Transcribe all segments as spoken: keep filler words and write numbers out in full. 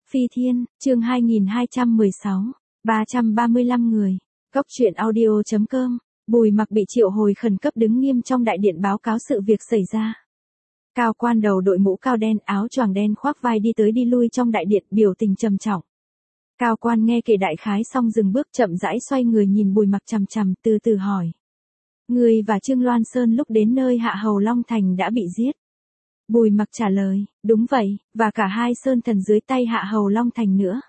Phi Thiên, chương hai nghìn hai trăm mười sáu, ba trăm ba mươi lăm người. Góc truyện audio chấm com. Bùi Mặc bị triệu hồi khẩn cấp đứng nghiêm trong đại điện báo cáo sự việc xảy ra. Cao quan đầu đội mũ cao đen, áo choàng đen khoác vai đi tới đi lui trong đại điện, biểu tình trầm trọng. Cao quan nghe kể đại khái xong dừng bước, chậm rãi xoay người nhìn Bùi Mặc chằm chằm, từ từ hỏi: "Ngươi và Trương Loan Sơn lúc đến nơi Hạ Hầu Long Thành đã bị giết?" Bùi Mặc trả lời: "Đúng vậy, và cả hai sơn thần dưới tay Hạ Hầu Long Thành nữa."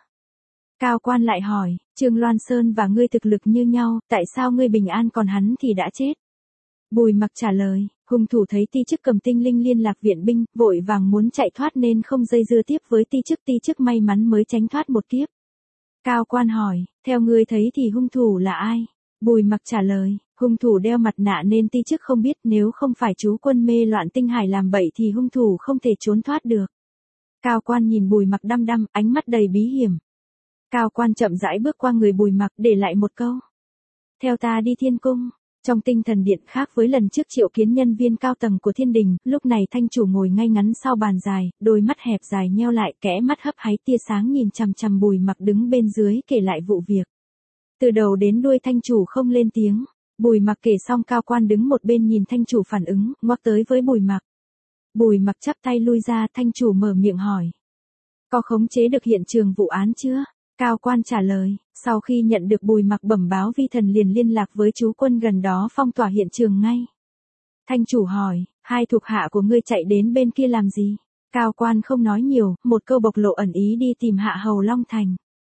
Cao quan lại hỏi: "Trương Loan Sơn và ngươi thực lực như nhau, tại sao ngươi bình an còn hắn thì đã chết?" Bùi Mặc trả lời: "Hung thủ thấy ti chức cầm tinh linh liên lạc viện binh, vội vàng muốn chạy thoát nên không dây dưa tiếp với ti chức, ti chức may mắn mới tránh thoát một kiếp." Cao quan hỏi: "Theo ngươi thấy thì hung thủ là ai?" Bùi Mặc trả lời: "Hung thủ đeo mặt nạ nên ti chức không biết, nếu không phải chú quân mê loạn tinh hải làm bậy thì hung thủ không thể trốn thoát được." Cao quan nhìn Bùi Mặc đăm đăm, ánh mắt đầy bí hiểm. Cao quan chậm rãi bước qua người Bùi Mặc, để lại một câu: "Theo ta đi Thiên Cung." Trong tinh thần điện, khác với lần trước triệu kiến nhân viên cao tầng của thiên đình, lúc này thanh chủ ngồi ngay ngắn sau bàn dài, đôi mắt hẹp dài nheo lại, kẽ mắt hấp háy tia sáng nhìn chằm chằm Bùi Mặc đứng bên dưới kể lại vụ việc. Từ đầu đến đuôi thanh chủ không lên tiếng. Bùi Mặc kể xong, cao quan đứng một bên nhìn thanh chủ phản ứng, ngoắc tới với Bùi Mặc. Bùi Mặc chắp tay lui ra, thanh chủ mở miệng hỏi: "Có khống chế được hiện trường vụ án chưa?" Cao quan trả lời: "Sau khi nhận được Bùi Mặc bẩm báo, vi thần liền liên lạc với chú quân gần đó phong tỏa hiện trường ngay." Thanh chủ hỏi: "Hai thuộc hạ của ngươi chạy đến bên kia làm gì?" Cao quan không nói nhiều, một câu bộc lộ ẩn ý: "Đi tìm Hạ Hầu Long Thành."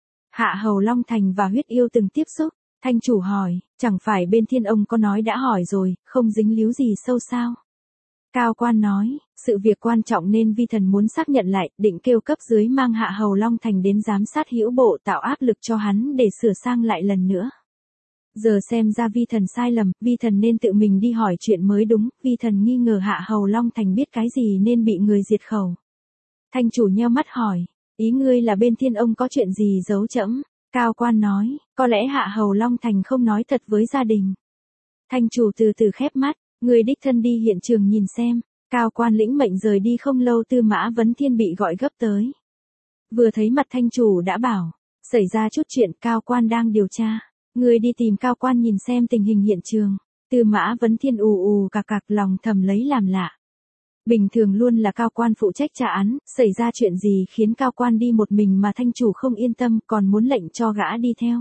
Hạ Hầu Long Thành và huyết yêu từng tiếp xúc. Thanh chủ hỏi: "Chẳng phải bên thiên ông có nói đã hỏi rồi, không dính líu gì sâu sao?" Cao quan nói: "Sự việc quan trọng nên vi thần muốn xác nhận lại, định kêu cấp dưới mang Hạ Hầu Long Thành đến giám sát hữu bộ, tạo áp lực cho hắn để sửa sang lại lần nữa. Giờ xem ra vi thần sai lầm, vi thần nên tự mình đi hỏi chuyện mới đúng, vi thần nghi ngờ Hạ Hầu Long Thành biết cái gì nên bị người diệt khẩu." Thanh chủ nheo mắt hỏi: "Ý ngươi là bên thiên ông có chuyện gì giấu trẫm?" Cao quan nói: "Có lẽ Hạ Hầu Long Thành không nói thật với gia đình." Thanh chủ từ từ khép mắt: "Người đích thân đi hiện trường nhìn xem." Cao quan lĩnh mệnh rời đi, không lâu Tư Mã Vấn Thiên bị gọi gấp tới. Vừa thấy mặt thanh chủ đã bảo: "Xảy ra chút chuyện, cao quan đang điều tra. Người đi tìm cao quan nhìn xem tình hình hiện trường." Tư Mã Vấn Thiên ù ù cạc cạc, lòng thầm lấy làm lạ. Bình thường luôn là cao quan phụ trách tra án, xảy ra chuyện gì khiến cao quan đi một mình mà thanh chủ không yên tâm, còn muốn lệnh cho gã đi theo.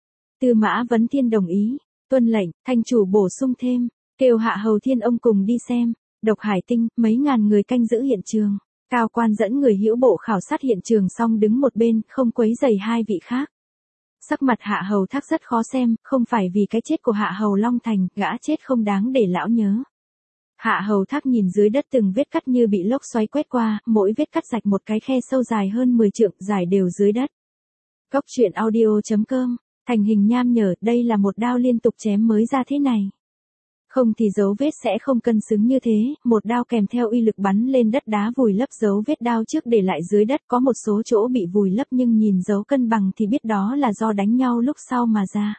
Tư Mã Vấn Thiên đồng ý. Tuân lệnh. Thanh chủ bổ sung thêm: "Kêu Hạ Hầu Thiên ông cùng đi xem. Độc Hải Tinh, mấy ngàn người canh giữ hiện trường." Cao quan dẫn người hữu bộ khảo sát hiện trường xong đứng một bên, không quấy rầy hai vị khác. Sắc mặt Hạ Hầu Thác rất khó xem, không phải vì cái chết của Hạ Hầu Long Thành, gã chết không đáng để lão nhớ. Hạ Hầu Thác nhìn dưới đất từng vết cắt như bị lốc xoáy quét qua, mỗi vết cắt rạch một cái khe sâu dài hơn mười trượng, dài đều dưới đất. Góc truyện audio chấm com. Thành hình nham nhở, đây là một đao liên tục chém mới ra thế này. Không thì dấu vết sẽ không cân xứng như thế, một đao kèm theo uy lực bắn lên đất đá vùi lấp dấu vết đao trước để lại dưới đất, có một số chỗ bị vùi lấp nhưng nhìn dấu cân bằng thì biết đó là do đánh nhau lúc sau mà ra.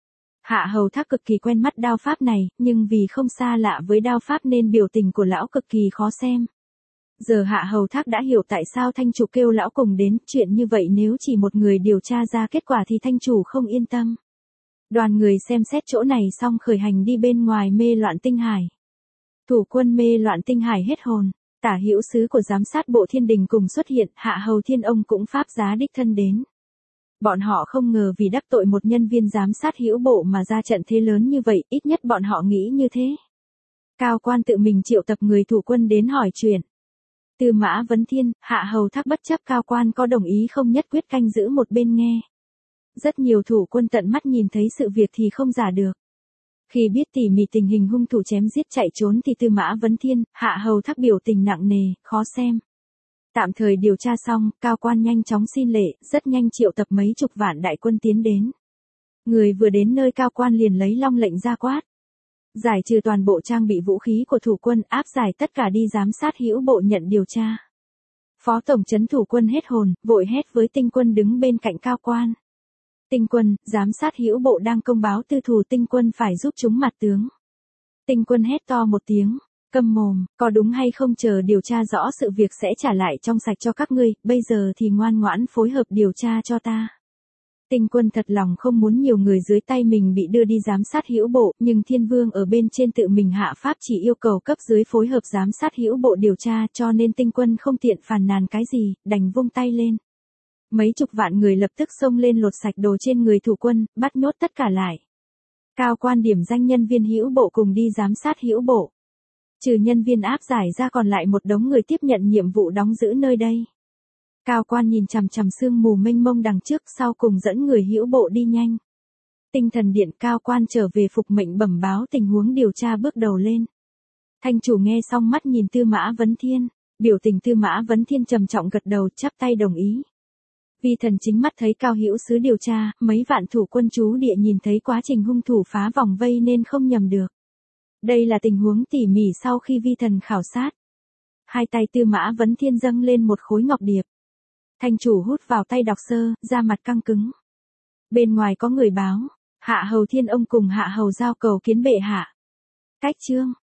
Hạ Hầu Thác cực kỳ quen mắt đao pháp này, nhưng vì không xa lạ với đao pháp nên biểu tình của lão cực kỳ khó xem. Giờ Hạ Hầu Thác đã hiểu tại sao thanh chủ kêu lão cùng đến, chuyện như vậy nếu chỉ một người điều tra ra kết quả thì thanh chủ không yên tâm. Đoàn người xem xét chỗ này xong khởi hành đi bên ngoài mê loạn tinh hải. Thủ quân mê loạn tinh hải hết hồn, tả hữu sứ của giám sát bộ thiên đình cùng xuất hiện, Hạ Hầu Thiên ông cũng pháp giá đích thân đến. Bọn họ không ngờ vì đắc tội một nhân viên giám sát hữu bộ mà ra trận thế lớn như vậy, ít nhất bọn họ nghĩ như thế. Cao quan tự mình triệu tập người thủ quân đến hỏi chuyện. Tư Mã Vấn Thiên, Hạ Hầu Thác bất chấp cao quan có đồng ý không nhất quyết canh giữ một bên nghe. Rất nhiều thủ quân tận mắt nhìn thấy sự việc thì không giả được. Khi biết tỉ mỉ tình hình hung thủ chém giết chạy trốn thì Tư Mã Vấn Thiên, Hạ Hầu Thác biểu tình nặng nề, khó xem. Tạm thời điều tra xong, cao quan nhanh chóng xin lệ, rất nhanh triệu tập mấy chục vạn đại quân tiến đến. Người vừa đến nơi cao quan liền lấy long lệnh ra quát: "Giải trừ toàn bộ trang bị vũ khí của thủ quân, áp giải tất cả đi giám sát hữu bộ nhận điều tra." Phó tổng trấn thủ quân hết hồn, vội hét với Tinh Quân đứng bên cạnh cao quan: "Tinh Quân, giám sát hữu bộ đang công báo tư thù, Tinh Quân phải giúp chúng mặt tướng." Tinh Quân hét to một tiếng: Câm mồm, có đúng hay không chờ điều tra rõ sự việc sẽ trả lại trong sạch cho các ngươi, bây giờ thì ngoan ngoãn phối hợp điều tra cho ta. Tinh Quân thật lòng không muốn nhiều người dưới tay mình bị đưa đi giám sát hữu bộ, nhưng Thiên Vương ở bên trên tự mình hạ pháp chỉ yêu cầu cấp dưới phối hợp giám sát hữu bộ điều tra, cho nên Tinh Quân không tiện phàn nàn cái gì, đành vung tay lên. Mấy chục vạn người lập tức xông lên lột sạch đồ trên người thủ quân, bắt nhốt tất cả lại. Cao quan điểm danh nhân viên hữu bộ cùng đi giám sát hữu bộ. Trừ nhân viên áp giải ra còn lại một đống người tiếp nhận nhiệm vụ đóng giữ nơi đây. Cao quan nhìn chằm chằm sương mù mênh mông đằng trước, sau cùng dẫn người hữu bộ đi nhanh. Tinh thần điện cao quan trở về phục mệnh bẩm báo tình huống điều tra bước đầu lên. Thanh chủ nghe xong mắt nhìn Tư Mã Vấn Thiên, biểu tình Tư Mã Vấn Thiên trầm trọng gật đầu chắp tay đồng ý. Vi thần chính mắt thấy Cao hữu sứ điều tra, mấy vạn thủ quân chú địa nhìn thấy quá trình hung thủ phá vòng vây nên không nhầm được. Đây là tình huống tỉ mỉ sau khi vi thần khảo sát. Hai tay Tư Mã Vấn Thiên dâng lên một khối ngọc điệp. Thanh chủ hút vào tay đọc sơ, da mặt căng cứng. Bên ngoài có người báo, Hạ Hầu Thiên ông cùng Hạ Hầu Giao cầu kiến bệ hạ. Cách chương,